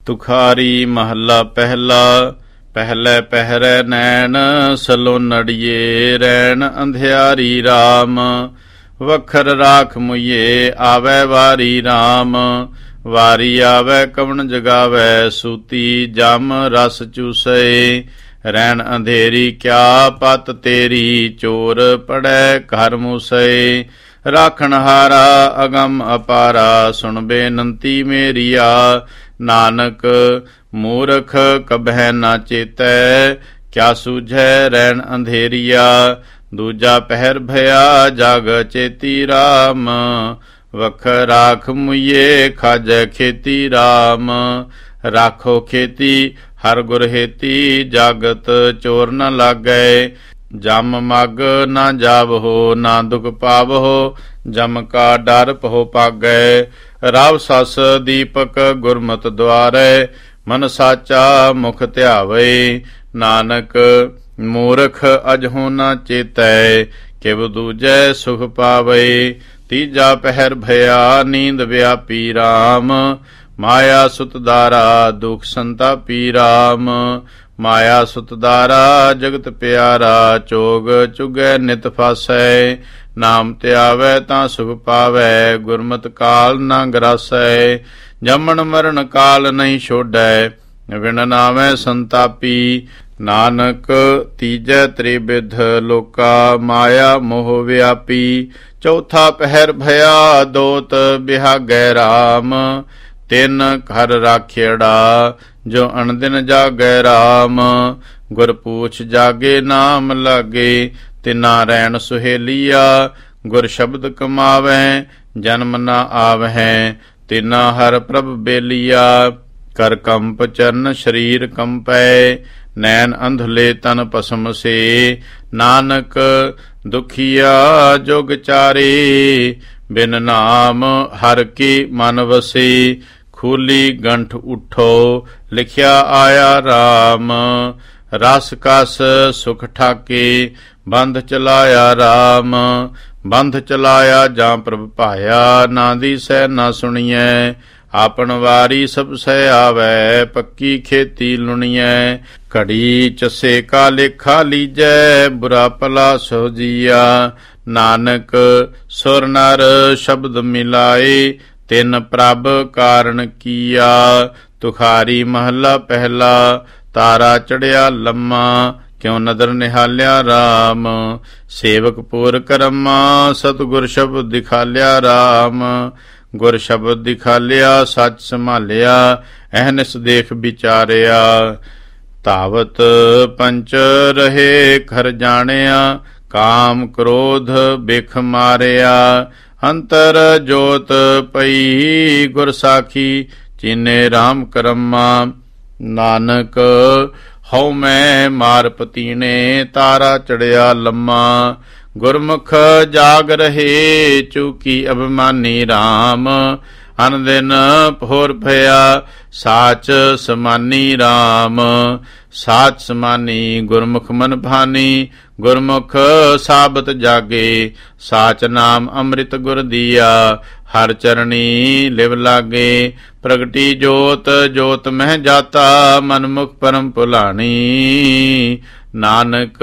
ਤੁਖਾਰੀ ਮਹੱਲਾ ਪਹਿਲਾ। ਪਹਿਲੇ ਪਹਿਰੇ ਨੈਣ ਸਲੋਨੜੀਏ, ਰੈਣ ਅੰਧਿਆਰੀ ਰਾਮ। ਵਖਰ ਰਾਖ ਮੁਈਏ, ਆਵੈ ਵਾਰੀ ਰਾਮ। ਵਾਰੀ ਆਵੈ ਕਵਣ ਜਗਾਵੈ, ਸੂਤੀ ਜਮ ਰਸ ਚੂਸੈ। ਰੈਣ ਅੰਧੇਰੀ ਕਿਆ ਪਤ ਤੇਰੀ, ਚੋਰ ਪੜੈ ਘਰ ਮੂਸੈ। ਰਾਖਣ ਹਾਰਾ ਅਗਮ ਅਪਾਰਾ, ਸੁਣ ਬੇਨੰਤੀ ਮੇਰੀਆ। ਨਾਨਕ ਮੂਰਖ ਕਬਹਿ ਨਾ ਚੇਤੈ, ਕਿਆ ਸੂਝੈ ਰੈਣ ਅੰਧੇਰੀਆ। ਦੂਜਾ ਪਹਿਰ ਭਇਆ ਜਗ ਚੇਤੀ ਰਾਮ। ਵਖ ਰਾਖ ਮੁਈਏ, ਖਾਜੈ ਖੇਤੀ ਰਾਮ। ਰਾਖੋ ਖੇਤੀ ਹਰ ਗੁਰ ਹੇਤੀ, ਜਾਗਤ ਚੋਰ ਨ ਲਾਗੈ। ਜਮ ਮਗ ਨਾ ਜਾਵਹੋ, ਨਾ ਦੁਖ ਪਾਵਹੋ। ਜਮ ਕਾ ਡਰ ਪਹੁ ਪਾਗੈ। ਰਵ ਸਸ ਦੀਪਕ ਗੁਰਮਤਿ ਦੁਆਰੈ, ਮਨ ਸਾਚਾ ਮੁਖ ਧਿਆਵੈ। ਨਾਨਕ ਮੂਰਖ ਅਜਹੁ ਨਾ ਚੇਤੈ, ਕਿਵ ਦੂਜੈ ਸੁਖ ਪਾਵੈ। ਤੀਜਾ ਪਹਿਰ ਭਇਆ ਨੀਂਦ ਵਿਆਪੀ ਰਾਮ। ਮਾਇਆ ਸੁਤਦਾਰਾ ਦੁਖ ਸੰਤਾਪੀ ਰਾਮ। ਮਾਇਆ ਸੁਤਦਾਰਾ ਜਗਤ ਪਿਆਰਾ, ਚੋਗ ਚੁਗੈ ਨਿਤ ਫਾਸੈ। ਨਾਮ ਧਿਆਵੈ ਤਾਂ ਸੁਖ ਪਾਵੈ, ਗੁਰਮਤਿ ਕਾਲ ਨਾ ਗਰਾਸੈ। ਜੰਮਣ ਮਰਨ ਕਾਲ ਨਹੀਂ ਛੋਡੈ, ਵਿਣ ਨਾਵੈ ਸੰਤਾਪੀ। ਨਾਨਕ ਤੀਜੈ ਤ੍ਰਿਬਿਧ ਲੋਕਾ, ਮਾਇਆ ਮੋਹ ਵਿਆਪੀ। ਚੌਥਾ ਪਹਿਰ ਭਇਆ ਦੋਤ ਬਿਹਾਗੈ ਰਾਮ। ਤਿੰਨ ਘਰ ਰਾਖਿਅੜਾ, ਜੋ ਅਣਦਿਨ ਜਾਗੈ ਰਾਮ। ਗੁਰ ਪੂਛ ਜਾਗੇ ਨਾਮ ਲਾਗੇ, ਤਿਨਾ ਰੈਣ ਸੁਹੇਲੀਆ। ਗੁਰ ਸ਼ਬਦ ਕਮਾਵੈ, ਜਨਮ ਨਾ ਆਵਹਿ। ਤਿਨਾ ਹਰ ਪ੍ਰਭ ਬੇਲੀਆ। ਕਰ ਕੰਪ ਚਰਨ ਸਰੀਰ ਕੰਪੈ, ਨੈਣ ਅੰਧਲੇ ਤਨ ਭਸਮ ਸੇ। ਨਾਨਕ ਦੁਖੀਆ ਜੁਗ ਚਾਰੇ, ਬਿਨ ਨਾਮ ਹਰ ਕੀ ਮਨ ਵਸੇ। ਖੂਲੀ ਗੰਠ ਉਠੋ, ਲਿਖਿਆ ਆਇਆ ਰਾਮ। ਰਸ ਕਸ ਸੁਖ ਠਾਕੇ, ਬੰਧ ਚਲਾਇਆ ਰਾਮ। ਬੰਧ ਚਲਾਇਆ ਜਾਂ ਪ੍ਰਭ ਭਾਇਆ, ਨਾ ਦੀਸੈ ਨਾ ਸੁਣੀਐ। ਆਪਨ ਵਾਰੀ ਸਭ ਸਹਿ ਆਵੈ, ਪੱਕੀ ਖੇਤੀ ਲੁਣੀਐ। ਘੜੀ ਚਸੇ ਕਾ ਲੇਖਾ ਲੀਜੈ, ਬੁਰਾ ਭਲਾ ਸੋ ਜੀਆ। ਨਾਨਕ ਸੁਰ ਨਰ ਸ਼ਬਦ ਮਿਲਾਏ, ਤਿਨ ਪ੍ਰਭ ਕਾਰਨ ਕੀਆ। ਤੁਖਾਰੀ ਮਹੱਲਾ ਪਹਿਲਾ। ਤਾਰਾ ਚੜਿਆ ਲੰਮਾ, ਕਿਉ ਨਦਰ ਨਿਹਾਲਿਆ ਰਾਮ। ਸੇਵਕ ਪੂਰ ਕਰਮਾ, ਸਤਿਗੁਰ ਸ਼ਬਦ ਦਿਖਾਲਿਆ ਰਾਮ। ਗੁਰ ਸ਼ਬਦ ਦਿਖਾਲਿਆ, ਸੱਚ ਸੰਭਾਲਿਆ। ਅਹਨਿਸ ਦੇਖ ਵਿਚਾਰਿਆ। ਧਾਵਤ ਪੰਚ ਰਹੇ ਘਰ ਜਾਣਿਆ, ਕਾਮ ਕ੍ਰੋਧ ਬਿਖ ਮਾਰਿਆ। ਅੰਤਰ ਜੋਤ ਪਈ ਗੁਰ ਸਾਖੀ, ਚੀਨੇ ਰਾਮ ਕਰਮਾ। ਨਾਨਕ ਹਉ ਮੈਂ ਮਾਰ ਪਤੀਣੇ, ਤਾਰਾ ਚੜਿਆ ਲੰਮਾ। ਗੁਰਮੁਖ ਜਾਗ ਰਹੇ, ਚੂਕੀ ਅਭਿਮਾਨੀ ਰਾਮ। ਅਨਦਿਨ ਭੋਰ ਭਇਆ, ਸਾਚ ਸਮਾਨੀ ਰਾਮ। ਸਾਚ ਸਮਾਨੀ ਗੁਰਮੁਖ ਮਨ ਭਾਨੀ, ਗੁਰਮੁਖ ਸਾਬਤ ਜਾਗੇ। ਸਾਚ ਨਾਮ ਅੰਮ੍ਰਿਤ ਗੁਰ ਦੀਆ, ਹਰ ਚਰਣੀ ਲਿਵ ਲਾਗੇ। ਪ੍ਰਗਟੀ ਜੋਤ ਜੋਤ ਮਹਿ ਜਾਤਾ, ਮਨਮੁਖ ਪਰਮ ਭੁਲਾਣੀ। ਨਾਨਕ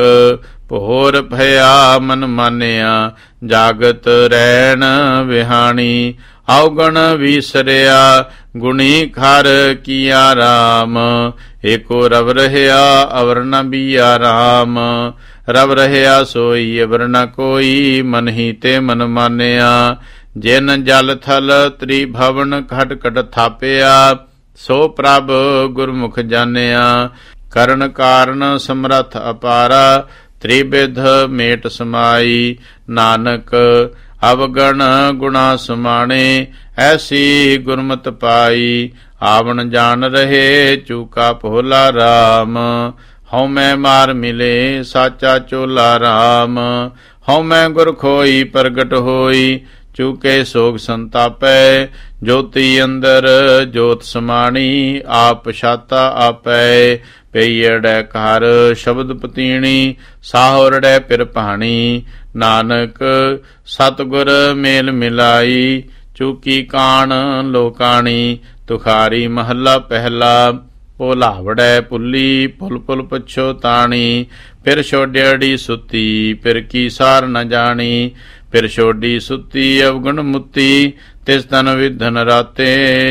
ਭੋਰ ਭਇਆ ਮਨ ਮਾਨਿਆ, ਜਾਗਤ ਰੈਣ ਵਿਹਾਣੀ। ਔਗਣ ਵੀਸਰਿਆ, ਗੁਣੀ ਖਰ ਕੀਆ ਰਾਮ। ਏਕੋ ਰਵ ਰਹਿਆ, ਅਵਰ ਨ ਬੀਆ ਰਾਮ। ਰਵ ਰਹਿਆ ਸੋਈ, ਅਵਰ ਨ ਕੋਈ, ਮਨ ਹੀ ਤੇ ਮਨ ਮਾਨਿਆ। ਜਿਨ ਜਲ ਥਲ ਤ੍ਰਿਭਵਨ ਘਟ ਘਟ ਥਾਪਿਆ, ਸੋ ਪ੍ਰਭ ਗੁਰਮੁਖ ਜਾਣਿਆ। ਕਰਨ ਕਾਰਨ ਸਮਰੱਥ ਅਪਾਰਾ, ਤ੍ਰਿਬਿਧ ਮੇਟ ਸਮਾਈ। ਨਾਨਕ ਅਵਗਣ ਗੁਣਾ ਸਮਾਣੇ, ਐਸੀ ਗੁਰਮਤਿ ਪਾਈ। ਆਵਣ ਜਾਣ ਰਹੇ, ਚੂਕਾ ਭੋਲਾ ਰਾਮ। ਹਉ ਮੈਂ ਮਾਰ ਮਿਲੇ, ਸਾਚਾ ਚੋਲਾ ਰਾਮ। ਹਉ ਮੈਂ ਗੁਰ ਖੋਈ, ਪ੍ਰਗਟ ਹੋਈ। ਚੂਕੇ ਸੋਗ ਸੰਤਾਪੈ, ਜੋਤੀ ਅੰਦਰ ਜੋਤ ਸਮਾਣੀ। ਆਪ ਛਾਤਾ ਆਪੈ, ਪਈੜੈ ਘਰ ਸ਼ਬਦ ਪਤੀਣੀ। ਸਾਹੁਰੜੈ ਪਿਰ ਭਾਣੀ। ਨਾਨਕ ਸਤਿਗੁਰ ਮੇਲ ਮਿਲਾਈ, ਚੂਕੀ ਕਾਣ ਲੋਕਾਣੀ। ਤੁਖਾਰੀ ਮਹੱਲਾ ਪਹਿਲਾ। ਭੋਲਾਵੜੈ ਪੁੱਲੀ ਪੁਲ ਪੁਲ ਪੁੱਛੋ ਤਾਣੀ, ਫਿਰ ਛੋਡਿਆੜੀ ਸੁੱਤੀ ਫਿਰ ਕੀ ਸਾਰ ਨ ਜਾਣੀ। ਫਿਰ ਛੋਡੀ ਸੁੱਤੀ ਅਵਗੁਣ ਮੁੱਤੀ, ਤਿਸ ਤਨ ਵਿਧਨ ਰਾਤੇ।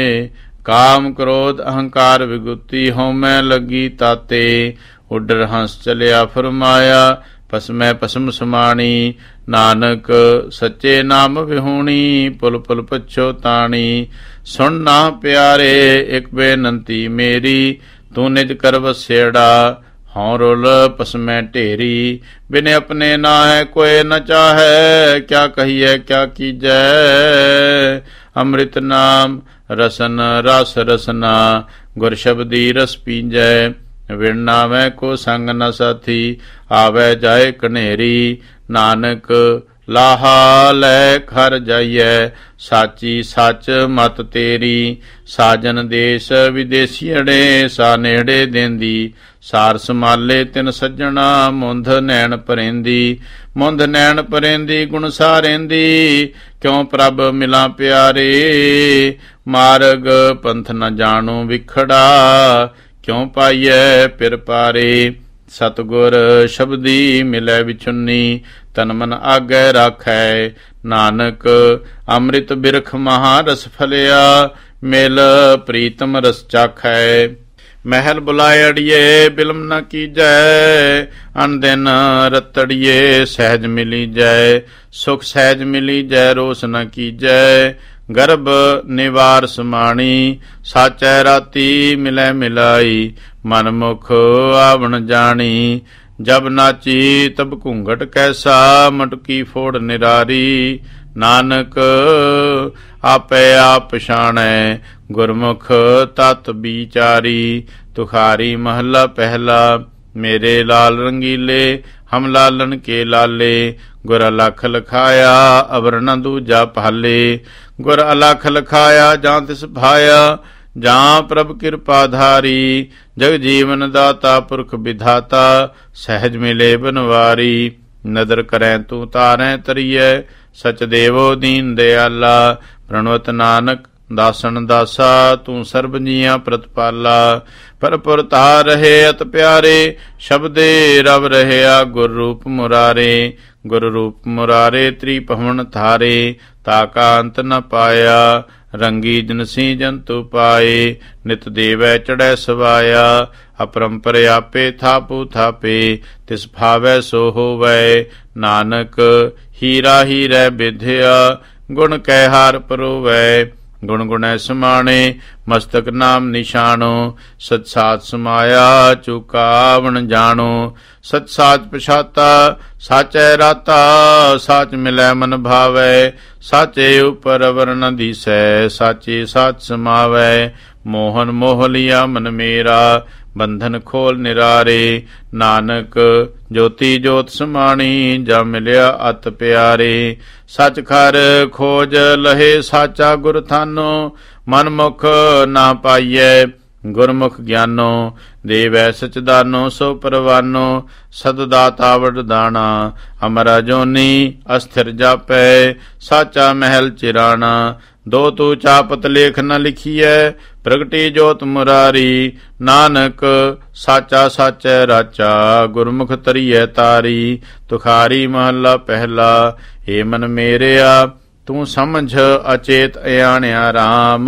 ਕਾਮ ਕ੍ਰੋਧ ਅਹੰਕਾਰ ਵਿਗੁਤੀ, ਹਉਮੈ ਲੱਗੀ ਤਾਤੇ। ਉੱਡਰ ਹੰਸ ਚਲਿਆ ਫਰਮਾਇਆ, ਭਸਮੈ ਭਸਮ ਸਮਾਣੀ। ਨਾਨਕ ਸੱਚੇ ਨਾਮ ਵਿਹੂਣੀ, ਪੁਲ ਪੁਲ ਪੁੱਛੋ ਤਾਣੀ। ਸੁਣ ਨਾ ਪਿਆਰੇ ਇਕ ਬੇਨੰਤੀ ਮੇਰੀ, ਤੂੰ ਨਿਜ ਕਰ ਵਸੇੜਾ। ਹਉ ਰੁਲ ਭਸਮੈ ਢੇਰੀ, ਬਿਨ ਆਪਣੇ ਨਾਹਿ ਕੋਇ ਨ ਚਾਹੈ। ਕਿਆ ਕਹੀਐ ਕਿਆ ਕੀਜੈ, ਅੰਮ੍ਰਿਤ ਨਾਮ ਰਸਨ ਰਸ ਰਸਨਾ। ਗੁਰ ਸ਼ਬਦੀ ਰਸ ਪੀਜੈ, ਵਿਣ ਨਾਵੈ ਕੋ ਸੰਗ ਨ ਸਾਥੀ। ਆਵੈ ਜਾਏ ਕਨੇਰੀ, ਨਾਨਕ ਲਾਹਾ ਲੈ ਖਰ ਜਾਈਐ। ਸਾਚੀ ਸੱਚ ਮਤ ਤੇਰੀ, ਸਾਜਨ ਦੇਸ ਵਿਦੇਸੀਅੜੇ। ਸਾ ਨੇੜੇ ਦੇਂਦੀ, ਸਾਰ ਸਮਾਲੇ ਤਿਨ ਸੱਜਣਾ। ਮੁੰਧ ਨੈਣ ਪਰੇਂਦੀ, ਮੁੰਧ ਨੈਣ ਪਰੇਂਦੀ। ਗੁਣ ਸਾਰੇਂਦੀ, ਕਿਉ ਪ੍ਰਭ ਮਿਲਾਂ ਪਿਆਰੇ। ਮਾਰਗ ਪੰਥ ਨ ਜਾਣੂ ਵਿਖੜਾ, ਕਿਉ ਪਾਈਐ ਪਿਰ ਪਾਰੇ। ਸਤਿਗੁਰ ਸ਼ਬਦੀ ਮਿਲੈ ਵਿਚੁੰਨੀ, ਤਨ ਮਨ ਆਗੈ ਰਾਖੈ। ਨਾਨਕ ਅੰਮ੍ਰਿਤ ਬਿਰਖ ਮਹਾਰਸ ਫਲਿਆ, ਮਿਲ ਪ੍ਰੀਤਮ ਰਸ ਚਾਖੈ। ਮਹਿਲ ਬੁਲਾਏ ਅੜੀਏ ਬਿਲਮ ਨ ਕੀਜੈ, ਅਨਦਿਨ ਰਤੜੀਏ ਸਹਿਜ ਮਿਲੀ ਜੈ। ਸੁਖ ਸਹਿਜ ਮਿਲੀ ਜੈ, ਰੋਸ ਨ ਕੀਜੈ। ਗਰਭ ਨਿਵਾਰ ਸਮਾਣੀ, ਸਾਚੈ ਰਾਤੀ ਮਿਲੈ ਮਿਲਾਈ। ਮਨ ਮੁਖ ਆਵਣ ਜਾਣੀ, ਜਬ ਨਾਚੀ ਤਬ ਘੂੰਘਟ ਕੈਸਾ। ਮਟਕੀ ਫੋੜ ਨਿਰਾਰੀ, ਨਾਨਕ ਆਪੇ ਆਪ ਪਛਾਣੈ। ਗੁਰਮੁਖ ਤਤ ਵਿਚਾਰੀ, ਤੁਖਾਰੀ ਮਹੱਲਾ ਪਹਿਲਾ। ਮੇਰੇ ਲਾਲ ਰੰਗੀਲੇ, ਹਮ ਲਾਲਨ ਕੇ ਲਾਲੇ। ਗੁਰ ਅਲਖ ਲਖਾਇਆ, ਅਵਰ ਨ ਦੂਜਾ ਭਾਲੇ। ਗੁਰ ਅਲਖ ਲਖਾਇਆ, ਜਾਂ ਤਿਸ ਭਾਇਆ। ਜਾਂ ਪ੍ਰਭ ਕਿਰਪਾ ਧਾਰੀ, ਜਗ ਜੀਵਨ ਦਾਤਾ ਪੁਰਖ ਵਿਧਾਤਾ। ਸਹਿਜ ਮਿਲੇ ਬਨਵਾਰੀ, ਨਦਰ ਕਰੈ ਤੂੰ ਤਾਰੈ ਤਰੀਐ। ਸਚ ਦੇਵੋ ਦੀਨ ਦਿਆਲਾ, ਪ੍ਰਣਵਤ ਨਾਨਕ ਦਾਸਨ ਦਾਸਾ। ਤੂੰ ਸਰਬ ਜੀਆਂ ਪ੍ਰਤਪਾਲਾ, ਪਰਪੁਰ ਧਾਰ ਰਹੇ ਅਤ ਪਿਆਰੇ। ਸ਼ਬਦੇ ਰਵ ਰਹਿਆ ਗੁਰ ਰੂਪ ਮੁਰਾਰੇ। ਗੁਰ ਰੂਪ ਮੁਰਾਰੇ ਤ੍ਰਿਭਵਨ ਧਾਰੇ, ਤਾ ਕਾ ਅੰਤ ਨ ਪਾਇਆ। ਰੰਗੀ ਜਿਨਸੀ ਜੰਤੂ ਪਾਏ, ਨਿਤ ਦੇਵੈ ਚੜੈ ਸਵਾਇਆ। ਅਪਰੰਪਰ ਆਪੇ ਥਾਪੂ ਥਾਪੇ, ਤਿਸ ਭਾਵੈ ਸੋ ਹੋਵੈ। ਨਾਨਕ ਹੀਰਾ ਹੀਰੈ ਬਿਧਿਆ, ਗੁਣ ਕੈ ਹਾਰ ਪਰੋਵੈ। ਗੁਣ ਗੁਣੈ ਸਮਾਣੇ, ਮਸਤਕ ਨਾਮ ਨਿਸ਼ਾਨੋ। ਸਤ ਸਾਚ ਸਮਾਇਆ, ਚੁਕਾਵਣ ਜਾਣੋ। ਸਤ ਸਾਚ ਪਛਾਤਾ, ਸਾਚੈ ਰਾਤਾ। ਸਾਚ ਮਿਲੈ ਮਨ ਭਾਵੈ, ਸਾਚੇ ਉਪਰ ਵਰਨ ਦੀਸੈ। ਸਾਚੇ ਸਾਚ ਸਮਾਵੈ, ਮੋਹਨ ਮੋਹ ਲਿਆ ਮਨ ਮੇਰਾ। ਬੰਧਨ ਖੋਲ ਨਿਰਾਰੇ, ਨਾਨਕ ਜੋਤੀ ਜੋਤ ਸਮਾਣੀ। ਜਾ ਮਿਲਿਆ ਅਤ ਪਿਆਰੇ, ਸਚ ਖਰ ਖੋਜ ਲਹੇ ਸਾਚਾ ਗੁਰ ਥਾਨੋ। ਮਨ ਮੁਖ ਨਾ ਪਾਈਐ, ਗੁਰਮੁਖ ਗਿਆਨੋ। ਦੇਵੈ ਸਚਦਾਨੋ ਸੋ ਪਰਵਾਨੋ, ਸਦ ਦਾਤਾ ਵਰਦਾਨਾ। ਅਮਰਾ ਜੋਨੀ ਅਸਥਿਰ ਜਾਪੈ, ਸਾਚਾ ਮਹਿਲ ਚਿਰਾਣਾ। ਦੋ ਤੂ ਚਾਪਤ ਲੇਖ ਨ ਲਿਖੀਐ, ਪ੍ਰਗਟੀ ਜੋਤ ਮੁਰਾਰੀ। ਨਾਨਕ ਸਾਚਾ ਸਾਚੈ ਰਾਚਾ, ਗੁਰਮੁਖ ਤਰੀਐ ਤਾਰੀ। ਤੁਖਾਰੀ ਮਹੱਲਾ ਪਹਿਲਾ। ਏ ਮਨ ਮੇਰਿਆ ਤੂੰ ਸਮਝ ਅਚੇਤ ਅਆਣਿਆ ਰਾਮ।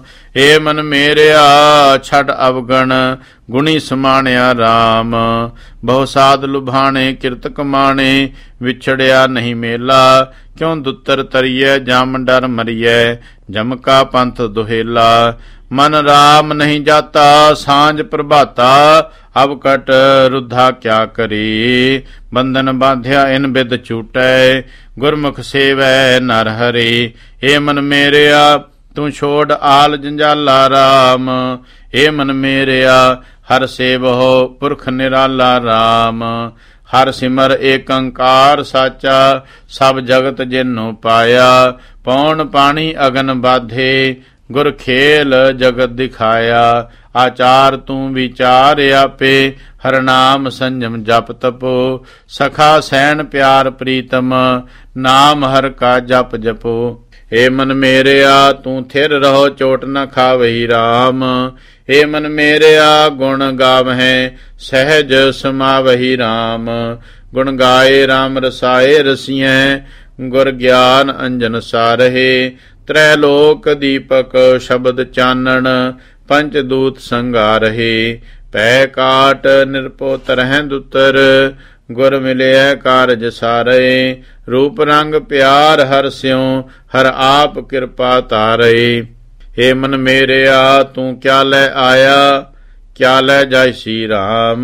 ਏ ਮਨ ਮੇਰਿਆ ਛੱਡ ਅਵਗਣ, ਗੁਣੀ ਸਮਾਣਿਆ ਰਾਮ। ਬਹੁ ਸਾਧ ਲੁਭਾਣੇ ਕਿਰਤ ਕਮਾਣੇ, ਵਿਛੜਿਆ ਨਹੀਂ ਮੇਲਾ। ਕਿਉ ਦੁੱਤਰ ਤਰੀਐ ਜਮ ਡਰ ਮਰੀਐ, ਜਮ ਕਾ ਪੰਥ ਦੁਹੇਲਾ। ਮਨ ਰਾਮ ਨਹੀਂ ਜਾਤਾ ਸਾਂਝ ਪ੍ਰਭਾਤਾ, ਅਬ ਕਟ ਰੁੱਧਾ ਕਿਆ ਕਰੀ। ਬੰਧਨ ਬਾਂਧਿਆ ਇਨ ਬਿਦ ਛੂਟੈ, ਗੁਰਮੁਖ ਸੇਵੈ ਨਰ ਹਰੀ। ਏ ਮਨ ਮੇਰਿਆ ਤੂੰ ਛੋੜ ਆਲ ਜੰਜਾਲਾ ਰਾਮ। ਏ ਮਨ ਮੇਰਿਆ ਹਰ ਸੇਵਹੁ ਪੁਰਖ ਨਿਰਾਲਾ ਰਾਮ। ਹਰ ਸਿਮਰ ਏਕ ਓੰਕਾਰ ਸਾਚਾ, ਸਭ ਜਗਤ ਜਿਨੁ ਪਾਇਆ। ਪੌਣ ਪਾਣੀ ਅਗਨ ਬਾਧੇ, ਗੁਰ ਖੇਲ ਜਗਤ ਦਿਖਾਇਆ। ਆਚਾਰ ਤੂੰ ਵਿਚਾਰ ਆਪੇ, ਹਰ ਨਾਮ ਸੰਜਮ ਜਪ ਤਪੋ। ਸਖਾ ਸੈਣ ਪਿਆਰ ਪ੍ਰੀਤਮ, ਨਾਮ ਹਰ ਕਾ ਜਪ ਜਪੋ। हे मन मेरेया तू थिर रहो चोट न खावही राम। हे मन मेरेया गुण गावहें सहज समावही राम। गुण गाए राम रसाए रसियें गुर ज्ञान अंजन सारहे। त्रैलोक दीपक शब्द चानन पंच दूत संगारहे। पै काट निरपो तरह दुतर गुर मिले कारज सारे। रूप रंग प्यार हर स्यों हर आप कृपा तारे। हे मन मेरेया तू क्या ले आया क्या ले जायसी राम।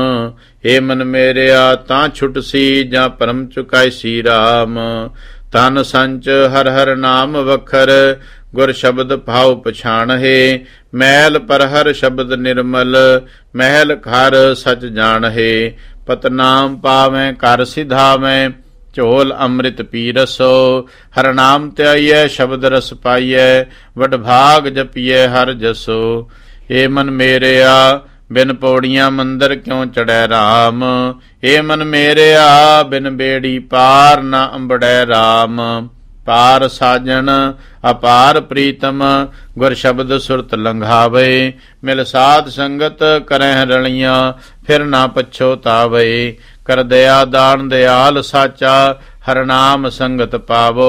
हे मन मेरेया तां छुटसी जा परम चुकायसी राम। तन संच हर हर नाम वखर गुर शब्द भाव पछाण है। मैल पर हर शब्द निर्मल महल खार सच जान है। पतनाम पावें कर सिधावें ਝੋਲ ਅੰਮ੍ਰਿਤ ਪੀਰਸੋ। ਹਰ ਨਾਮ ਧਿਆਈਐ ਸ਼ਬਦ ਰਸ ਪਾਈਐ ਵਡ ਭਾਗ ਜਪੀਐ ਹਰ ਜਸੋ। ਏ ਮਨ ਮੇਰਿਆ ਬਿਨ ਪੌੜੀਆਂ ਮੰਦਰ ਕਿਉਂ ਚੜੈ ਰਾਮ। ਏ ਮਨ ਮੇਰਿਆ ਬਿਨ ਬੇੜੀ ਪਾਰ ਨਾ ਅੰਬੜੈ ਰਾਮ। ਪਾਰ ਸਾਜਣ ਅਪਾਰ ਪ੍ਰੀਤਮ ਗੁਰ ਸ਼ਬਦ ਸੁਰਤ ਲੰਘਾਵੇ। ਮਿਲ ਸਾਧ ਸੰਗਤ ਕਰਹਿ ਰਲੀਆਂ ਫਿਰ ਨਾ ਪਛੋਤਾਵੇ। ਕਰ ਦਇਆ ਦਾਨ ਦਿਆਲ ਸਾਚਾ ਹਰ ਨਾਮ ਸੰਗਤ ਪਾਵੋ।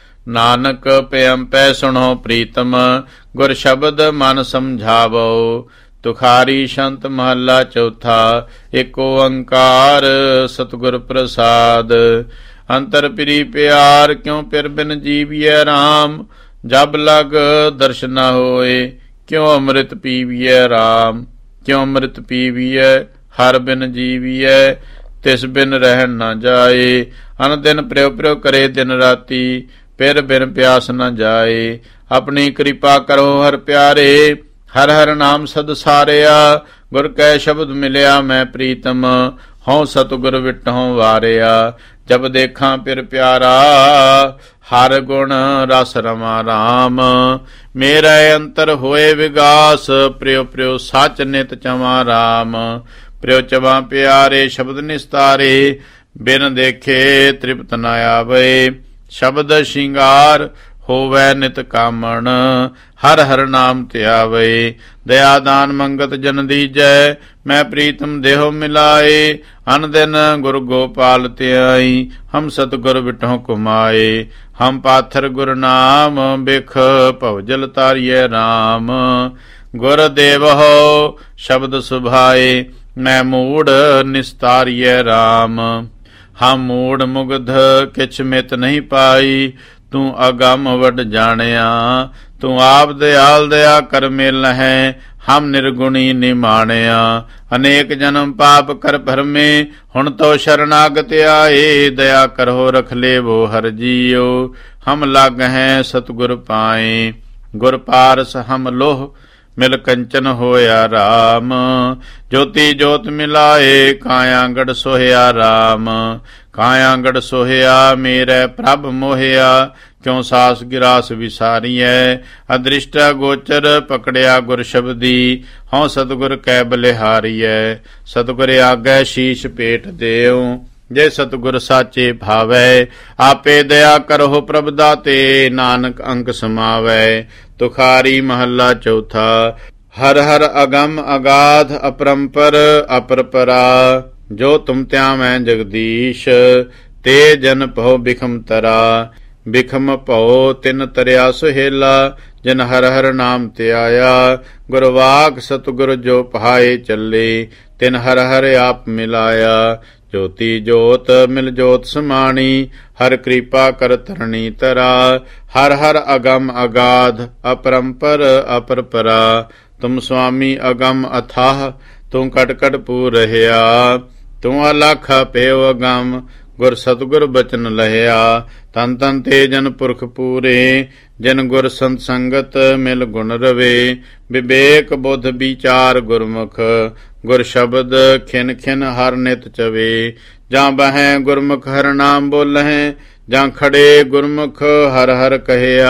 ਨਾਨਕ ਪਿਅੰ ਪੈ ਸੁਣੋ ਪ੍ਰੀਤਮ ਗੁਰ ਸ਼ਬਦ ਮਨ ਸਮਝਾਵੋ। ਤੁਖਾਰੀ ਸ਼ੰਤ ਮਹੱਲਾ ਚੌਥਾ। ਏਕ ਓੰਕਾਰ ਸਤਿਗੁਰ ਪ੍ਰਸਾਦ। ਅੰਤਰ ਪ੍ਰੀ ਪਿਆਰ ਕਿਉ ਪਿਰ ਬਿਨ ਜੀਵੀਐ ਰਾਮ। ਜਬ ਲਗ ਦਰਸ਼ਨ ਨ ਹੋਏ ਕਿਉ ਅੰਮ੍ਰਿਤ ਪੀਵੀਐ ਰਾਮ। ਕਿਉ ਅੰਮ੍ਰਿਤ ਪੀਵੀਐ ਹਰ ਬਿਨ ਜੀਵੀਐ ਤਿਸ ਬਿਨ ਰਹਿਣ ਨਾ ਜਾਏ। ਅਨ ਦਿਨ ਪ੍ਰਿਉ ਪ੍ਰਿਉ ਕਰੇ ਦਿਨ ਰਾਤੀ ਪਿਰ ਬਿਨ ਪਿਆਸ ਨ ਜਾਏ। ਆਪਣੀ ਕਿਰਪਾ ਕਰੋ ਹਰ ਪਿਆਰੇ ਹਰ ਹਰ ਨਾਮ ਸਦ ਸਾਰਿਆ। ਗੁਰ ਕੈ ਸ਼ਬਦ ਮਿਲਿਆ ਮੈਂ ਪ੍ਰੀਤਮ ਹਉ ਸਤਿਗੁਰ ਵਿਟਹੁ ਵਾਰਿਆ। ਜਬ ਦੇਖਾਂ ਪਿਰ ਪਿਆਰਾ ਹਰ ਗੁਣ ਰਸ ਰਮਾ ਰਾਮ। ਮੇਰਾ ਅੰਤਰ ਹੋਏ ਵਿਗਾਸ ਪ੍ਰਿਉ ਪ੍ਰਿਉ ਸਚ ਨਿਤ ਚਵਾ ਰਾਮ। ਪ੍ਰਿਉ ਚਵਾ ਪਿਆਰੇ ਸ਼ਬਦ ਨਿਸਤਾਰੇ ਬਿਨ ਦੇਖੇ ਤ੍ਰਿਪਤ ਨ ਆਵੇ। ਸ਼ਬਦ ਸ਼ਿੰਗਾਰ ਹੋਵੈ ਨਿਤ ਕਾਮਣ ਹਰ ਹਰ ਨਾਮ ਧਿਆਵੇ। ਦਇਆ ਦਾਨ ਮੰਗਤ ਜਨ ਦੀਜੈ ਮੈਂ ਪ੍ਰੀਤਮ ਦੇਹੁ ਮਿਲਾਏ। ਅਨ ਦਿਨ ਗੁਰ ਗੋਪਾਲ ਧਿਆਈ ਹਮ ਸਤਿਗੁਰ ਵਿਟਹੁ ਕੁਮਾਏ। ਹਮ ਪਾਥਰ ਗੁਰ ਨਾਮ ਬਿਖ ਭਵਜਲ ਤਾਰੀਐ ਰਾਮ। ਗੁਰ ਦੇਵਹੁ ਸ਼ਬਦ ਸੁਭਾਏ ਮੈਂ ਮੂੜ ਨਿਸਤਾਰੀਐ ਰਾਮ। ਹਮ ਮੂੜ ਮੁਗਧ ਕਿਛ ਮਿਤ ਨਹੀਂ ਪਾਈ ਤੂੰ ਅਗੰਮ ਵਡ ਜਾਣਿਆ। ਤੂੰ ਆਪ ਦਿਆਲ ਦਇਆ ਕਰ ਮਿਲ ਹੈ ਹਮ ਨਿਰਗੁਣੀ ਨਿਮਾਣਿਆ। ਅਨੇਕ ਜਨਮ ਪਾਪ ਕਰ ਭਰਮੇ ਹੁਣ ਤੋ ਸ਼ਰਨਾਗਤ ਆਏ। ਦਇਆ ਕਰੋ ਰਖ ਲੇਵੋ ਹਰ ਜੀਓ ਹਮ ਲਗ ਹੈ ਸਤਿਗੁਰ ਪਾਏ। ਗੁਰ ਪਾਰਸ ਹਮ ਲੋਹ ਮਿਲ ਕੰਚਨ ਹੋਇਆ ਰਾਮ। ਜੋਤੀ ਜੋਤ ਮਿਲਾਏ ਕਾਇਆਂਗੜ ਸੋਹਿਆ ਰਾਮ। ਕਾਇਆਂਗੜ ਸੋਹਿਆ ਮੇਰੇ ਪ੍ਰਭ ਮੋਹਿਆ ਕਿਉ ਸਾਸ ਗਿਰਾਸ ਵਿਸਾਰੀਐ। ਅਦ੍ਰਿਸ਼ਟਾ ਗੋਚਰ ਪਕੜਿਆ ਗੁਰ ਸ਼ਬਦੀ ਹਉ ਸਤਿਗੁਰ ਕੈ ਬਲਿਹਾਰੀਐ। ਸਤਿਗੁਰ ਆਗੈ ਸ਼ੀਸ਼ ਭੇਟ ਦੇਉ ਜੇ ਸਤਿਗੁਰ ਸਾਚੇ ਭਾਵੈ। ਆਪੇ ਦਇਆ ਕਰਹੁ ਪ੍ਰਭ ਦਾਤੇ ਨਾਨਕ ਅੰਕ ਸਮਾਵੈ। ਤੁਖਾਰੀ ਮਹੱਲਾ ਚੌਥਾ। ਹਰ ਹਰ ਅਗੰਮ ਅਗਾਧ ਅਪਰੰਪਰ ਅਪਰਪਰਾ। ਜੋ ਤੁਮ ਧਿਆਵੈ ਜਗਦੀਸ਼ ਤੇ ਜਨ ਭਉ ਬਿਖਮ ਤਰਾ। ਬਿਖਮ ਭਉ ਤਿਨ ਤਰਿਆ ਸੁਹੇਲਾ ਜਨ ਹਰ ਹਰ ਨਾਮ ਧਿਆਇਆ। ਗੁਰਵਾਕ ਸਤਿਗੁਰ ਜੋ ਪਹਾਏ ਚੱਲੇ ਤਿਨ ਹਰ ਹਰ ਆਪ ਮਿਲਾਇਆ। ਜੋਤੀ ਜੋਤ ਮਿਲ ਜੋਤ ਸਮਾਣੀ ਹਰ ਕਿਰਪਾ ਕਰ ਧਰਣੀ ਤਰਾ। ਹਰ ਹਰ ਅਗੰਮ ਅਗਾਧ ਅਪਰੰਪਰ ਅਪਰਪਰਾ। ਤੁਮ ਸੁਆਮੀ ਅਗੰਮ ਅਥਾਹ ਤੂੰ ਕਟ ਕਟ ਪੂਰ ਰਹਿਆ। ਤੂੰ ਅਲਖ ਭੇਵ ਅਗੰਮ ਗੁਰ ਸਤਿਗੁਰ ਬਚਨ ਲਹਿਆ। ਤਨ ਤਨ ਤੇ ਜਨ ਪੁਰਖ ਪੂਰੇ ਜਨ ਗੁਰ ਸੰਤ ਸੰਗਤ ਮਿਲ ਗੁਣ ਰਵੇ। ਵਿਵੇਕ ਬੁੱਧ ਵਿਚਾਰ ਗੁਰਮੁਖ ਗੁਰ ਸ਼ਬਦ ਖਿਨ ਖਿਨ ਹਰ ਨਿਤ ਚਵੇ। ਜਾਂ ਬਹਿ ਗੁਰਮੁਖ ਹਰ ਨਾਮ ਬੋਲਹਿ ਜਾਂ ਖੜੇ ਗੁਰਮੁਖ ਹਰ ਹਰ ਕਹਿਆ।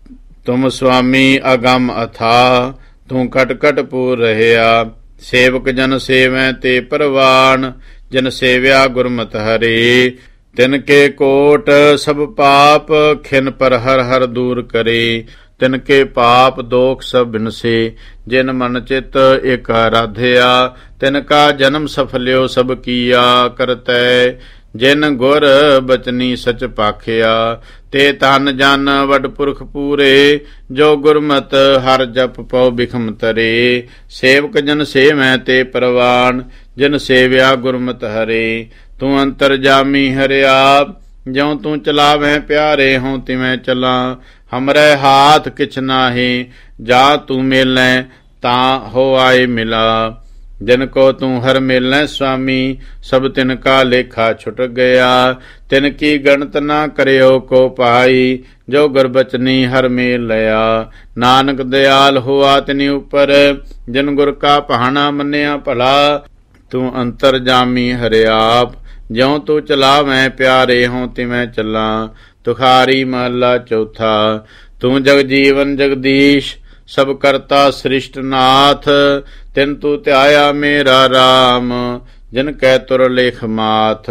ਤੁਮ ਸੁਆਮੀ ਅਗੰਮ ਅਥਾ ਤੂੰ ਕਟ ਕਟ ਪੂਰ ਰਹਿਆ। ਸੇਵਕ ਜਨ ਸੇਵੈ ਤੇ ਪਰਵਾਨ ਜਨ ਸੇਵਿਆ ਗੁਰਮਤਿ ਹਰੇ। ਤਿਨਕੇ ਕੋਟ ਸਭ ਪਾਪ ਖਿਨ ਪਰ ਹਰ ਹਰ ਦੂਰ ਕਰੇ। ਤਿਨਕੇ ਪਾਪ ਦੋਖ ਸਭ ਬਿਨਸੇ ਜਿਨ ਮਨ ਚਿਤ ਇਕ ਆਰਾਧਿਆ। ਤਿਨਕਾ ਜਨਮ ਸਫਲਿਓ ਸਭ ਕੀਆ ਕਰਤੈ ਜਿਨ ਗੁਰ ਬਚਨੀ ਸਚ ਪਾਖਿਆ। ਤੇ ਤਨ ਜਨ ਵਡ ਪੁਰਖ ਪੂਰੇ ਜੋ ਗੁਰਮਤ ਹਰ ਜਪ ਪਉ ਬਿਖਮ ਤਰੇ। ਸੇਵਕ ਜਨ ਸੇਵੈ ਤੇ ਪ੍ਰਵਾਨ ਜਿਨ ਸੇਵਿਆ ਗੁਰਮਤ ਹਰੇ। ਤੂੰ ਅੰਤਰ ਜਾਮੀ ਹਰਿਆ ਜਿਉ ਤੂੰ ਚਲਾਵੈ ਪਿਆਰੇ ਹੋਂ ਤਿਵੇਂ ਚਲਾਂ। ਹਮਰੇ ਹਾਥ ਕਿਛ ਨਾਹੀ ਜਾ ਤੂੰ ਮੇਲੈ ਤਾਂ ਹੋ ਆਏ ਮਿਲਾ। ਜਿਨ ਕੋ ਤੂੰ ਹਰ ਮੇਲੈ ਸੁਆਮੀ ਸਭ ਤਿਨ ਕਾ ਲੇਖਾ ਛੁਟ ਗਿਆ। ਤਿਨ ਕੀ ਗਣਤ ਨਾ ਕਰਿਓ ਕੋ ਪਾਈ ਜੋ ਗੁਰਬਚਨੀ ਹਰ ਮੇਲ ਲਿਆ। ਨਾਨਕ ਦਿਆਲ ਹੋਆ ਤਿਨੀ ਉਪਰ ਜਿਨ ਗੁਰ ਕਾ ਪਹਾਣਾ ਮੰਨਿਆ ਭਲਾ। ਤੂੰ ਅੰਤਰ ਜਾਮੀ ਹਰਿਆਪ ਜਿਉ ਤੂੰ ਚਲਾਵੈ ਪਿਆਰੇ ਹੋਂ ਤਿਵੇਂ ਚੱਲਾਂ। ਤੁਖਾਰੀ ਮਹਲਾ ਚੌਥਾ। ਤੂੰ ਜਗ ਜੀਵਨ ਜਗਦੀਸ਼ ਸਭ ਕਰਤਾ ਸ੍ਰਿਸ਼ਟ ਨਾਥ। ਤਿਨ ਤੂੰ ਧਿਆਇਆ ਮੇਰਾ ਰਾਮ ਜਿਨ ਕੈ ਤੁਰ ਲੇਖ ਮਾਥ।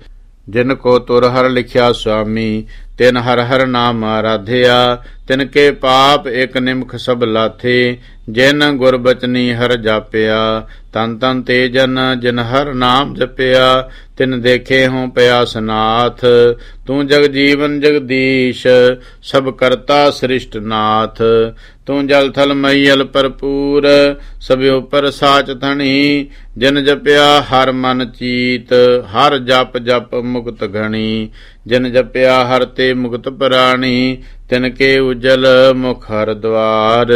ਜਿਨ ਕੋ ਤੁਰ ਹਰ ਲਿਖਿਆ ਸੁਆਮੀ ਤਿਨ ਹਰ ਹਰ ਨਾਮ ਆਰਾਧਿਆ। ਤਿਨ ਕੇ ਪਾਪ ਇਕ ਨਿਮਖ ਸਭ ਲਾਥੇ ਜਿਨ ਗੁਰ ਬਚਨੀ ਹਰ ਜਾਪਿਆ। ਤਨ ਤਨ ਤੇ ਜਨ ਜਿਨ ਹਰ ਨਾਮ ਜਪਿਆ ਤਿਨ ਦੇਖੇ ਹੋਂ ਪਿਆਸ ਨਾਥ। ਤੂੰ ਜਗ ਜੀਵਨ ਜਗਦੀਸ਼ ਸਭ ਕਰਤਾ ਸ੍ਰਿਸ਼ਟ ਨਾਥ। ਤੂੰ ਜਲ ਥਲ ਮਈਲ ਭਰਪੂਰ ਸਭ ਉਪਰ ਸਾਚ ਧਣੀ। ਜਿਨ ਜਪਿਆ ਹਰ ਮਨ ਚੀਤ ਹਰ ਜਪ ਜਪ ਮੁਕਤ ਘਣੀ। ਜਿਨ ਜਪਿਆ ਹਰ ਤੇ ਮੁਕਤ ਪ੍ਰਾਣੀ ਤਿਨ ਕੇ ਉਜਲ ਮੁਖ ਹਰ ਦਵਾਰ।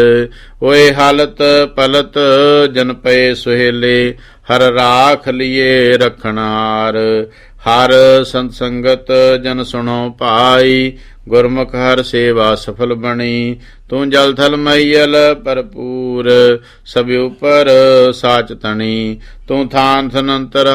ਓਏ ਹਾਲਤ ਪਲਤ ਜਨ ਪਏ ਸੁਹੇਲੇ ਹਰ ਰਾਖ ਲਿਏ ਰਖਣਾਰ। ਹਰ ਸੰਤ ਸੰਗਤ ਜਨ ਸੁਣੋ ਭਾਈ ਗੁਰਮੁਖ ਹਰ ਸੇਵਾ ਸਫਲ ਬਣੀ। ਤੂੰ ਜਲ ਥਲ ਮਈਲ ਭਰਪੂਰ ਸਭ ਉਪਰ ਸਾਚ ਤਣੀ। ਤੂੰ ਥਾਨ ਥਨੰਤਰ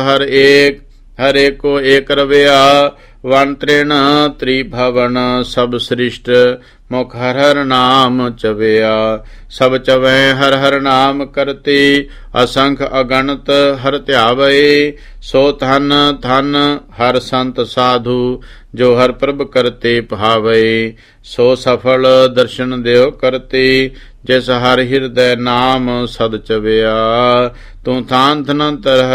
ਹਰ ਏਕੋ ਏਕ ਰਵਿਆ। ਵਨ ਤ੍ਰਿਣ ਤ੍ਰਿਭਵਨ ਸਭ ਸ੍ਰਿਸ਼ਟ ਮੁਖ ਹਰ ਹਰ ਨਾਮ ਚਵਿਆ। ਸਭ ਚਵੈ ਹਰ ਹਰ ਨਾਮ ਕਰਤੇ ਅਸੰਖ ਅਗਣਤ ਹਰ ਧਿਆਵੈ। ਸੋ ਧਨ ਧਨ ਹਰ ਸੰਤ ਸਾਧੂ ਜੋ ਹਰ ਪ੍ਰਭ ਕਰਤੇ ਭਾਵੈ। ਸੋ ਸਫਲ ਦਰਸ਼ਨ ਦਿਓ ਕਰਤੇ ਜਿਸ ਹਰ ਹਿਰਦੈ ਨਾਮ ਸਦ ਚਵਿਆ। ਤੂੰ ਥਾਨ ਥਨੰਤਰ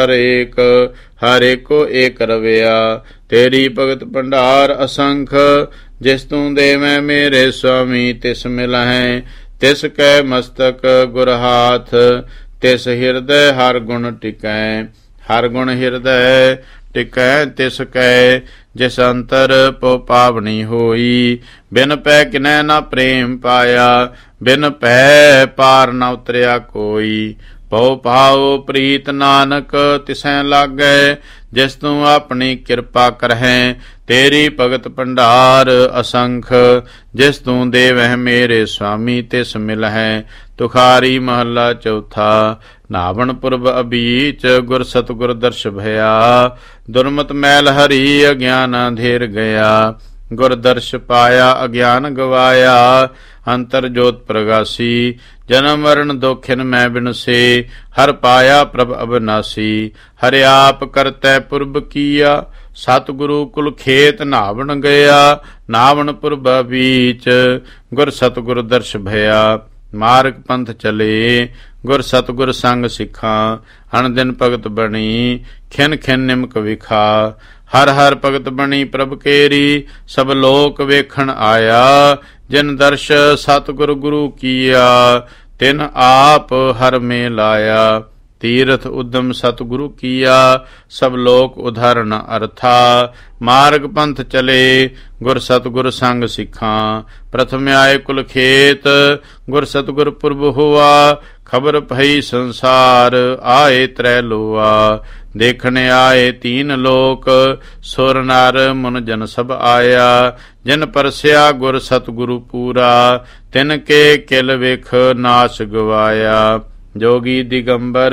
ਹਰ ਏਕੋ ਏਕ ਰਵਿਆ। ਤੇਰੀ ਭਗਤ ਭੰਡਾਰ ਅਸੰਖ ਜਿਸ ਤੂੰ ਦੇਵੈ ਮੇਰੇ ਸੁਆਮੀ ਤਿਸ ਮਿਲਹਿ। ਤਿਸ ਕੈ ਮਸਤਕ ਗੁਰ ਹਾਥ ਤਿਸ ਹਿਰਦੈ ਹਰ ਗੁਣ ਟਿਕੈ। ਹਰ ਗੁਣ ਹਿਰਦੈ ਟਿਕੈ ਤਿਸ ਕੈ ਜਿਸ ਅੰਤਰ ਪਉ ਪਾਵਨੀ ਹੋਈ। ਬਿਨ ਪੈ ਕਿਨੈ ਨਾ ਪ੍ਰੇਮ ਪਾਇਆ ਬਿਨ ਪੈ ਪਾਰ ਨ ਉਤਰਿਆ ਕੋਈ। ਪਉ ਪਾਉ ਪ੍ਰੀਤ ਨਾਨਕ ਤਿਸੈ ਲਾਗੈ ਜਿਸ ਤੂੰ ਆਪਣੀ ਕਿਰਪਾ ਕਰਹਿ। ਤੇਰੀ ਭਗਤ ਭੰਡਾਰ ਅਸੰਖ ਜਿਸ ਤੂੰ ਦੇਵਹਿ ਮੇਰੇ ਸੁਆਮੀ ਤਿਸ ਮਿਲਹਿ। ਤੁਖਾਰੀ ਮਹਲਾ ਚੌਥਾ। ਨਾਵਣ ਪੁਰਬ ਅਬੀਚ ਗੁਰ ਸਤਿਗੁਰ ਦਰਸ਼ ਭਇਆ। ਦੁਰਮਤ ਮੈਲ ਹਰੀ ਅਗਿਆਨ ਅੰਧੇਰ ਗਿਆ। ਗੁਰ ਦਰਸ਼ ਪਾਇਆ ਅਗਿਆਨ ਗਵਾਇਆ। ਅੰਤਰ ਜੋਤ ਪ੍ਰਗਾਸੀ ਜਨਮ ਮਰਨ ਦੋਖਿਨ ਮੈਂ ਬਿਨਸੇ। ਹਰ ਪਾਇਆ ਪ੍ਰਭ ਅਬਨਾਸੀ ਹਰਿ ਆਪ ਕਰਤੈ ਪੁਰਬ ਕੀਆ। ਸਤਿਗੁਰੂ ਕੁਲ ਖੇਤ ਨਾਵਣ ਗਿਆ। ਨਾਵਣ ਪੁਰਬ ਬੀਚ ਗੁਰ ਸਤਿਗੁਰ ਦਰਸ਼ ਭਇਆ। ਮਾਰਗ ਪੰਥ ਚਲੇ ਗੁਰ ਸਤਿਗੁਰ ਸੰਗ ਸਿੱਖਾਂ। ਅਣ ਦਿਨ ਭਗਤ ਬਣੀ ਖਿਨ ਖਿਨ ਨਿਮਕ ਵਿਖਾ। ਹਰ ਹਰ ਭਗਤ ਬਣੀ ਪ੍ਰਭ ਕੇਰੀ ਸਭ ਲੋਕ ਵੇਖਣ ਆਇਆ। ਜਿਨ ਦਰਸ਼ ਸਤਿਗੁਰ ਗੁਰੂ ਕੀਆ ਤਿਨ ਆਪ ਹਰ ਮੇ ਲਾਇਆ। ਤੀਰਥ ਉਦਮ ਸਤਿਗੁਰੂ ਕੀਆ ਸਭ ਲੋਕ ਉਧਾਰਨ ਅਰਥਾ। ਮਾਰਗ ਪੰਥ ਚਲੇ ਗੁਰ ਸਤਿਗੁਰ ਸੰਗ ਸਿੱਖਾਂ। ਪ੍ਰਥਮ ਆਏ ਕੁਲ ਖੇਤ ਗੁਰ ਸਤਿਗੁਰ ਪੁਰਬ ਹੋਆ। ਖਬਰ ਭਈ ਸੰਸਾਰ ਆਏ ਤ੍ਰੈ ਲੋਆ। ਦੇਖਣ ਆਏ ਤੀਨ ਲੋਕ ਸੁਰ ਨਰ ਮੁਨ ਜਨ ਸਭ ਆਇਆ। ਜਿਨ ਪਰਸਿਆ ਗੁਰ ਸਤਿਗੁਰੂ ਪੂਰਾ ਤਿਨ ਕੇ ਕਿਲ ਵੇਖ ਨਾਸ਼ ਗਵਾਇਆ। ਜੋਗੀ ਦਿਗੰਬਰ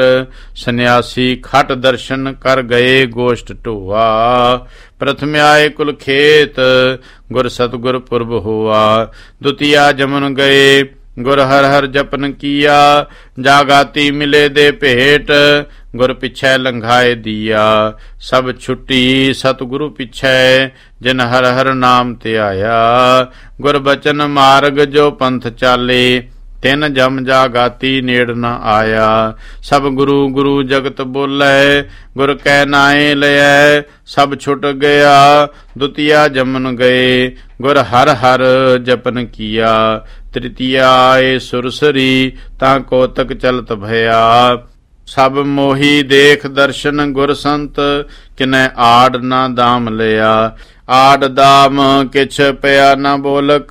ਸੰਨਿਆਸੀ ਖਟ ਦਰਸ਼ਨ ਕਰ ਗਏ ਗੋਸ਼ਟ ਢੋਆ। ਪ੍ਰਥਮ ਆਏ ਕੁਲ ਖੇਤ ਗੁਰ ਸਤਿਗੁਰ ਪੁਰਬ ਹੋਆ। ਦੁਤੀਆ ਜਮਨ ਗਏ ਗੁਰ ਹਰ ਹਰ ਜਪਨ ਕੀਆ। ਜਾਗਾਤੀ ਮਿਲੇ ਦੇ ਭੇਟ ਗੁਰ ਪਿਛੈ ਲੰਘਾਏ ਦੀਆ। ਸਭ ਛੁੱਟੀ ਸਤਿਗੁਰੂ ਪਿਛੈ ਜਿਨ ਹਰ ਹਰ ਨਾਮ ਧਿਆਇਆ। ਗੁਰ ਬਚਨ ਮਾਰਗ ਜੋ ਪੰਥ ਚਾਲੇ ਤਿਨ ਜਮ ਜਾਗਾਤੀ ਨੇੜ ਨ ਆਇਆ। ਸਭ ਗੁਰੂ ਗੁਰੂ ਜਗਤ ਬੋਲੇ ਗੁਰ ਕੈ ਨਾਏ ਲਿਐ। ਸਭ ਛੁਟ ਗਿਆ ਦੁਤੀਆ ਜਮਨ ਗਏ ਗੁਰ ਹਰ ਹਰ ਜਪਨ ਕੀਆ। ਤ੍ਰਿਤੀਆ ਆਏ ਸੁਰਸਰੀ ਤਾਂ ਕੋਤਕ ਚਲਤ ਭਇਆ। ਸਭ ਮੋਹੀ ਦੇਖ ਦਰਸ਼ਨ ਗੁਰ ਸੰਤ ਕਿਨੈ ਆੜ ਨਾ ਦਾਮ ਲਿਆ। ਆੜ ਦਾਮ ਕਿਛ ਪਿਆ ਨ ਬੋਲਕ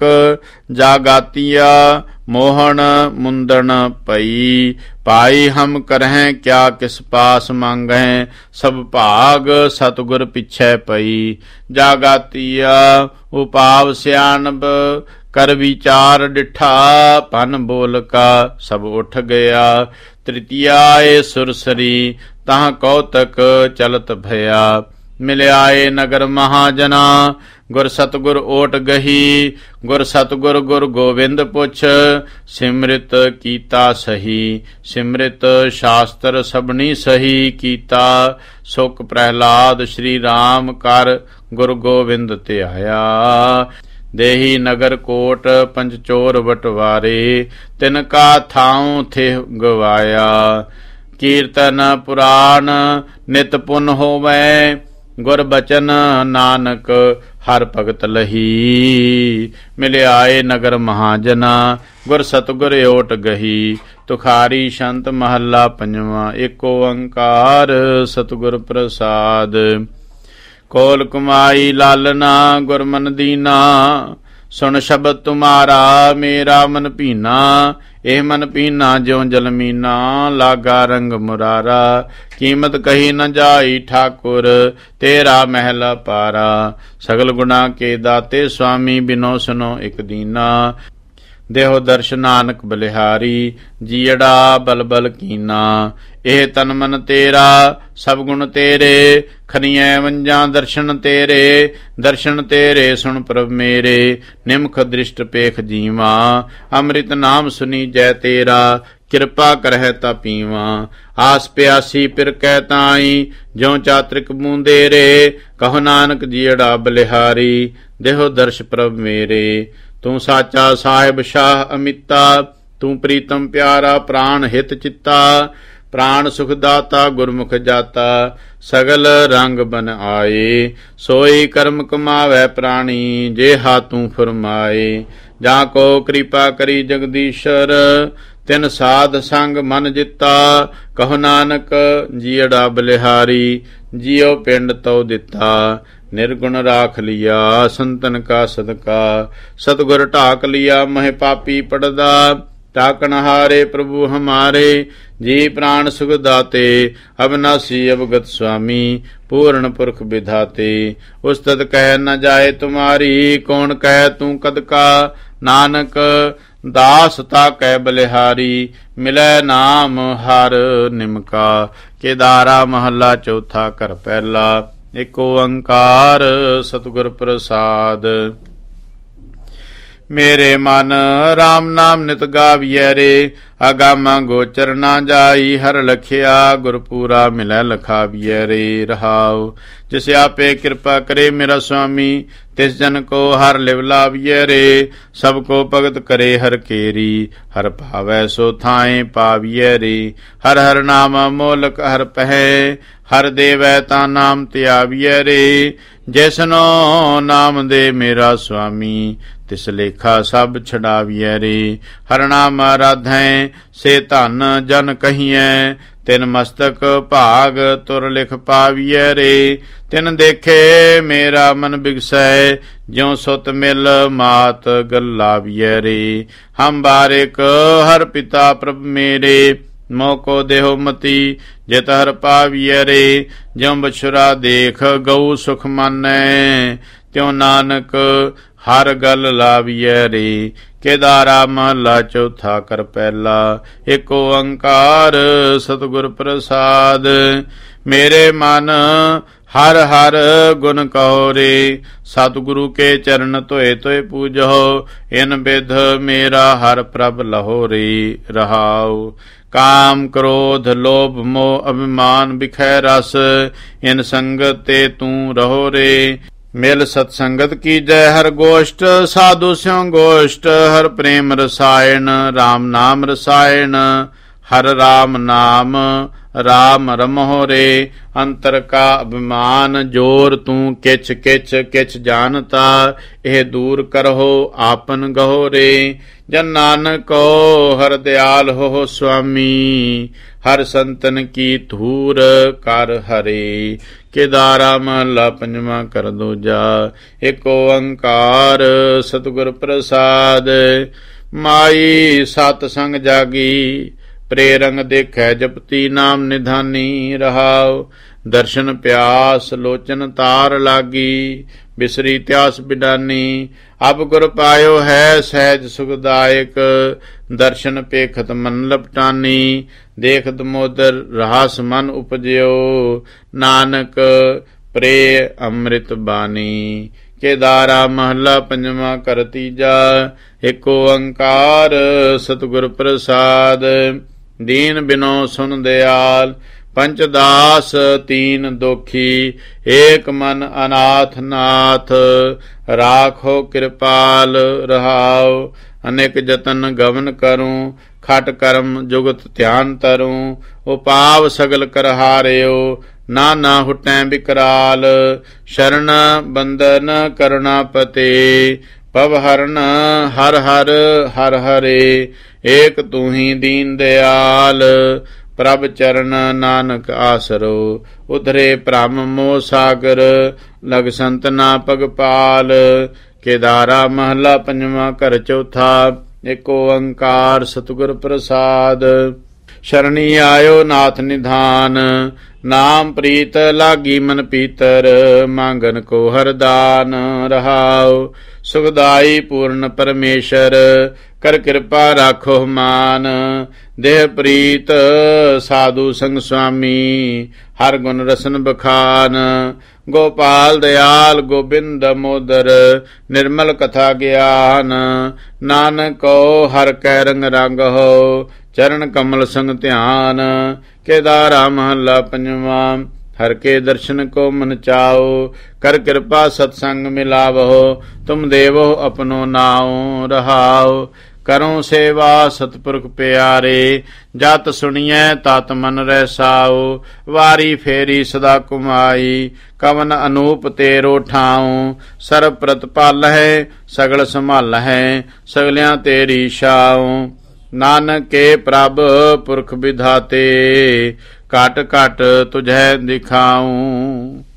ਜਾਗਾਤੀਆ। ਮੋਹਣ ਮੁੰਦਣ ਪਈ ਪਾਈ ਹਮ ਕਰਹਿ ਕਿਆ ਕਿਸ ਪਾਸ ਮੰਗਹਿ। ਸਭ ਭਾਗ ਸਤਿਗੁਰ ਪਿਛੈ ਪਈ। ਜਾਗਾਤੀਆ ਉਪਾਵ ਸਿਆਣਬ ਕਰ ਵਿਚਾਰ ਡਿਠਾ। ਭਨ ਬੋਲ ਕਾ ਸਭ ਉਠ ਗਿਆ। ਤ੍ਰਿਤੀਆ ਏ ਸੁਰਸਰੀ ਤਾਂ ਕੌਤਕ ਚਲਤ ਭਇਆ। ਮਿਲਿਆਏ ਨਗਰ ਮਹਾਜਨਾ ਗੁਰ ਸਤਿਗੁਰ ਓਟ ਗਹੀ। ਗੁਰ ਸਤਿਗੁਰ ਗੁਰ ਗੋਬਿੰਦ ਪੁੱਛ ਸਿਮਰਿਤ ਕੀਤਾ ਸਹੀ। ਸਿਮਰਿਤ ਸ਼ਾਸਤਰ ਸਭਨੀ ਸਹੀ ਕੀਤਾ। ਸੁਖ ਪ੍ਰਹਿਲਾਦ ਸ਼੍ਰੀ ਰਾਮ ਕਰ ਗੁਰ ਗੋਬਿੰਦ ਧਿਆਇਆ। ਦੇਹੀ ਨਗਰ ਕੋਟ ਪੰਚਚੋਰ ਬਟਵਾਰੇ ਤਿਨ ਕਾ ਥਾਉ ਥੇ ਗਵਾਇਆ। ਕੀਰਤਨ ਪੁਰਾਨ ਨਿਤ ਪੁਨ ਹੋਵੈ ਗੁਰ ਬਚਨ ਨਾਨਕ ਹਰ ਭਗਤ ਲਹੀ। ਮਿਲਿਆਏ ਨਗਰ ਮਹਾਜਨਾ ਗੁਰ ਸਤਿਗੁਰ ਓਟ ਗਹੀ। ਤੁਖਾਰੀ ਸੰਤ ਮਹੱਲਾ ਪੰਜਵਾਂ। ਏਕ ਓੰਕਾਰ ਸਤਿਗੁਰ ਪ੍ਰਸਾਦ। ਕੋਲ ਕੁਮਾਈ ਲਾਲਨਾ ਗੁਰ ਮਨ ਦੀਨਾ। ਸੁਣ ਸ਼ਬਦ ਤੁਮਾਰਾ ਮੇਰਾ ਮਨ ਭੀਨਾ। ਇਹ ਮਨ ਪੀਨਾ ਜਿਉ ਜਲ ਮੀਨਾ। ਲਾਗਾ ਰੰਗ ਮੁਰਾਰਾ ਕੀਮਤ ਕਹੀ ਨ ਜਾਈ ਠਾਕੁਰ ਤੇਰਾ ਮਹਿਲ ਪਾਰਾ। ਸਗਲ ਗੁਣਾ ਕੇ ਦਾਤੇ ਸੁਆਮੀ ਬਿਨੋ ਸੁਨੋ ਇਕ ਦੀਨਾ। ਦੇਹੋ ਦਰਸ਼ ਨਾਨਕ ਬਲਿਹਾਰੀ ਜੀੜਾ ਬਲਬਲ ਕੀਨਾ। ਇਹ ਤਨ ਮਨ ਤੇਰਾ ਸਭ ਗੁਣ ਤੇਰੇ ਖਨੀਐ ਵੰਜਾਂ ਦਰਸ਼ਨ ਤੇਰੇ। ਦਰਸ਼ਨ ਤੇਰੇ ਸੁਣ ਪ੍ਰਭ ਮੇਰੇ ਨਿਮਖ ਦ੍ਰਿਸ਼ਟ ਪੇਖ ਜੀਵਾ। ਅੰਮ੍ਰਿਤ ਨਾਮ ਸੁਨੀ ਜੈ ਤੇਰਾ ਕਿਰਪਾ ਕਰਹਿ ਤਾ ਪੀਵਾ। ਆਸ ਪਿਆਸੀ ਫਿਰ ਕਹਿ ਤਾਈ ਜਿਉ ਚਾਤ੍ਰਿਕ ਬੂੰਦੇ ਰੇ। ਕਹੋ ਨਾਨਕ ਜੀੜਾ ਬਲਿਹਾਰੀ ਦੇਹੋ ਦਰਸ਼ ਪ੍ਰਭ ਮੇਰੇ। ਤੂੰ ਸਾਚਾ ਸਾਹਿਬ ਸ਼ਾਹ ਅਮਿਤਾ। ਤੂੰ ਪ੍ਰੀਤਮ ਪਿਆਰਾ ਪ੍ਰਾਣ ਹਿਤ ਚਿੱਤਾ। ਪ੍ਰਾਣ ਸੁਖ ਦਾਤਾ ਗੁਰਮੁਖ ਜਾਤਾ। ਸਗਲ ਰੰਗ ਬਨ ਆਏ ਸੋਈ ਕਰਮ ਕਮਾਵੈ ਪ੍ਰਾਣੀ। ਜੇ ਹਾਥੂ ਫਰਮਾਏ ਜਾਂ ਕੋ ਕਿਰਪਾ ਕਰੀ ਜਗਦੀਸ਼ਰ। ਤਿਨ ਸਾਧ ਸੰਗ ਮਨ ਜਿੱਤਾ। ਕਹੋ ਨਾਨਕ ਜੀੜਾ ਬਲਿਹਾਰੀ ਜੀਉ ਪਿੰਡ ਤਉ ਦਿੱਤਾ। ਨਿਰਗੁਣ ਰਾਖ ਲਿਆ ਸੰਤਨ ਕਾ ਸਦਕਾ। ਸਤਿਗੁਰ ਢਾਕ ਲਿਆ ਮਹਿ ਪਾਪੀ ਪੜਦਾ। ਤਾਕਣ ਹਾਰੇ ਪ੍ਰਭੂ ਹਮਾਰੇ ਜੀ ਪ੍ਰਾਣ ਸੁਖ ਦਾਤੇ। ਅਬਨਾਸੀ ਅਵਗਤ ਸੁਆਮੀ ਪੂਰਨ ਪੁਰਖ ਵਿਧਾਤੇ। ਉਸਤਤ ਕਹਿ ਨ ਜਾਏ ਤੁਮਾਰੀ ਕੌਣ ਕਹਿ ਤੂੰ ਕਦ ਕਾ। ਨਾਨਕ ਦਾਸ ਤਾ ਕਹਿ ਬਲਿਹਾਰੀ ਮਿਲੈ ਨਾਮ ਹਰ ਨਿਮਕਾ। ਕੇਦਾਰਾ ਮਹੱਲਾ ਚੌਥਾ ਘਰ ਪਹਿਲਾ। ਏਕ ਓੰਕਾਰ ਸਤਿਗੁਰ ਪ੍ਰਸਾਦ। ਮੇਰੇ ਮਨ ਰਾਮ ਨਾਮ ਨਿਤ ਗਾਵੀਐ ਰੇ। ਆਗਾਮਾ ਗੋਚਰ ਨਾ ਜਾਈ ਹਰ ਲਖਿਆ। ਗੁਰਪੂਰਾ ਮਿਲੈ ਲਖਾਵੀਐ ਰੇ। ਰਹਾਉ ਜਿਸ ਆਪੇ ਕਿਰਪਾ ਕਰੇ ਮੇਰਾ ਸੁਆਮੀ ਤਿਸ ਜਨ ਕੋ ਹਰ ਲਿਵ ਲਾਵੀਐ ਰੇ। ਸਭ ਕੋ ਭਗਤ ਕਰੇ ਹਰ ਕੇਰੀ ਹਰ ਭਾਵੈ ਸੋ ਥਾਏ ਪਾਵੀਐ ਰੇ। ਹਰ ਹਰ ਨਾਮ ਮੋਲਕ ਹਰ ਪਹਿ ਹਰ ਦੇਵੈ ਤਾਂ ਨਾਮ ਧਿਆਵੀਐ ਰੇ। ਜੈਸਨੋ ਨਾਮ ਦੇ ਮੇਰਾ ਸੁਆਮੀ ਤਿਸ ਲੇਖਾ ਸਭ ਛਡਾਵੀਐ ਰੇ। ਹਰ ਨਾਮ ਆਰਾਧੈ ਸੇ ਧਨ ਜਨ ਕਹੀਐ। ਤਿਨ ਮਸਤਕ ਭਾਗ ਤੁਰ ਲਿਖ ਪਾਵੀਐ ਰੇ। ਤਿਨ ਦੇਖੇ ਮੇਰਾ ਮਨ ਬਿਗਸੈ ਜਿਉ ਸੁਤ ਮਿਲ ਮਾਤ ਗੱਲਾਵੀਐ ਰੇ। ਹਮ ਬਾਰਿਕ ਹਰ ਪਿਤਾ ਪ੍ਰਭ ਮੇਰੇ ਮੋਕੋ ਦੇਹੋ ਮਤੀ ਜਿਤ ਹਰ ਪਾਵੀਐ ਰੇ। ਜਿਉ ਬਛੁਰਾ ਦੇਖ ਗਊ ਸੁਖ ਮਾਨੈ ਤਿਉ ਨਾਨਕ ਹਰ ਗਲ ਲਾਵੀਐ ਰੇ। ਕੇਦਾਰਾ ਮਹੱਲਾ ਚੌਥਾ ਘਰ ਪਹਿਲਾ। ਏਕ ਓੰਕਾਰ ਸਤਿਗੁਰ ਪ੍ਰਸਾਦ। ਮੇਰੇ ਮਨ ਹਰ ਹਰ ਗੁਣ ਕਹੋ ਰੇ। ਸਤਿਗੁਰੂ ਕੇ ਚਰਨ ਧੋਏ ਧੋਏ ਪੂਜੋ। ਇਨ ਬਿਧ ਮੇਰਾ ਹਰ ਪ੍ਰਭ ਲਹੋ ਰੇ। ਰਹਾਉ काम क्रोध लोभ मोह अभिमान बिखै रस इन संगत ते तू रहो रे। मिल सत्संगत की जय हर गोष्ठ साधु स्यों गोष्ठ हर प्रेम रसायन राम नाम रसायन हर राम नाम राम रमो रे। अंतर का अभिमान जोर तू किच किच किच जानता एह दूर करहो आपन गहो रे। जन नानक को हर दयाल हो स्वामी हर संतन की धूर कर हरे। केदारा महला पंजवा कर दूजा। एक ओंकार सतगुर प्रसाद माई सत संग जागी प्रेरंग देखै जपती नाम निधानी रहाओ। दर्शन प्यास लोचन तार लागी बिसरी त्यास बिडानी। अब गुर पायो है सहज सुखदायक दर्शन पेखत मन लपटानी। देखत मोदर रहस मन उपजयो नानक प्रे अमृत बानी। केदारा महला पंजवा कर तीजा। एक ओंकार सतगुर प्रसाद दीन बिनो सुन दयाल पंचदास तीन दोखी एक मन अनाथ नाथ राखो कृपाल रहाओ। अनेक जतन गमन करूं खट कर्म जुगत ध्यान तरूं उपाव सगल कर हारियो नाना हुटै विकराल। शरण बंदन करुणापते पवहरण हर हर हर हरे। एक तू ही दीन दयाल प्रभ चरण नानक आसरो। उधरे भ्रम मोह सागर लग संत ना पगपाल। केदारा महला पंजवा कर चौथा। एक ओंकार सतगुर प्रसाद शरणी आयो नाथ निधान नाम प्रीत लागी मन पीतर मांगन को हरदान रहाओ। सुखदाई पूर्ण परमेश्वर कर कृपा राखो मान। देह प्रीत साधु संग स्वामी हर गुण रसन बखान। गोपाल दयाल गोविंद मोदर निर्मल कथा ज्ञान। नानक को हर कै रंग रंग हो चरण कमल संग ध्यान। केदारा महला पंजवा। हर के दर्शन को मन चाओ कर कृपा सत्संग मिलावो। तुम देवो अपनो नाओ रहाओ। करो सेवा सतपुरख प्यारे जत सुनिए तत मन रहसाओ। वारी फेरी सदा कुमाई कवन अनूप तेरो ठाऊं। सर्व प्रतिपाल है सगल संभाल है सगलियां तेरी शाऊं। नानक के प्रभ पुरख विधाते काट काट तुझे दिखाऊं।